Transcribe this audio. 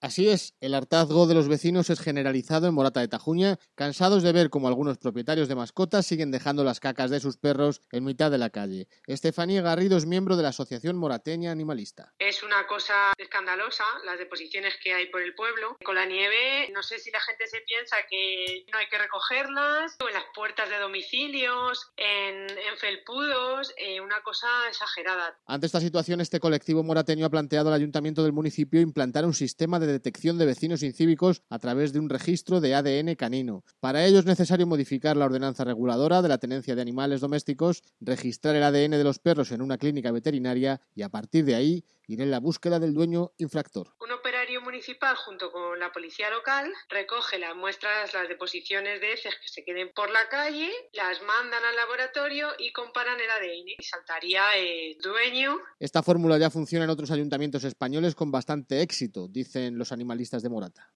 Así es, el hartazgo de los vecinos es generalizado en Morata de Tajuña, cansados de ver cómo algunos propietarios de mascotas siguen dejando las cacas de sus perros en mitad de la calle. Estefanía Garrido es miembro de la Asociación Morateña Animalista. Es una cosa escandalosa las deposiciones que hay por el pueblo. Con la nieve, no sé si la gente se piensa que no hay que recogerlas, o en las puertas de domicilios, en felpudos, una cosa exagerada. Ante esta situación, este colectivo morateño ha planteado al Ayuntamiento del municipio implantar un sistema de detección de vecinos incívicos a través de un registro de ADN canino. Para ello es necesario modificar la ordenanza reguladora de la tenencia de animales domésticos, registrar el ADN de los perros en una clínica veterinaria y a partir de ahí ir en la búsqueda del dueño infractor. Un operario municipal junto con la policía local recoge las muestras, las deposiciones de heces que se queden por la calle, las mandan al laboratorio y comparan el ADN y saltaría el dueño. Esta fórmula ya funciona en otros ayuntamientos españoles con bastante éxito, dicen los animalistas de Morata.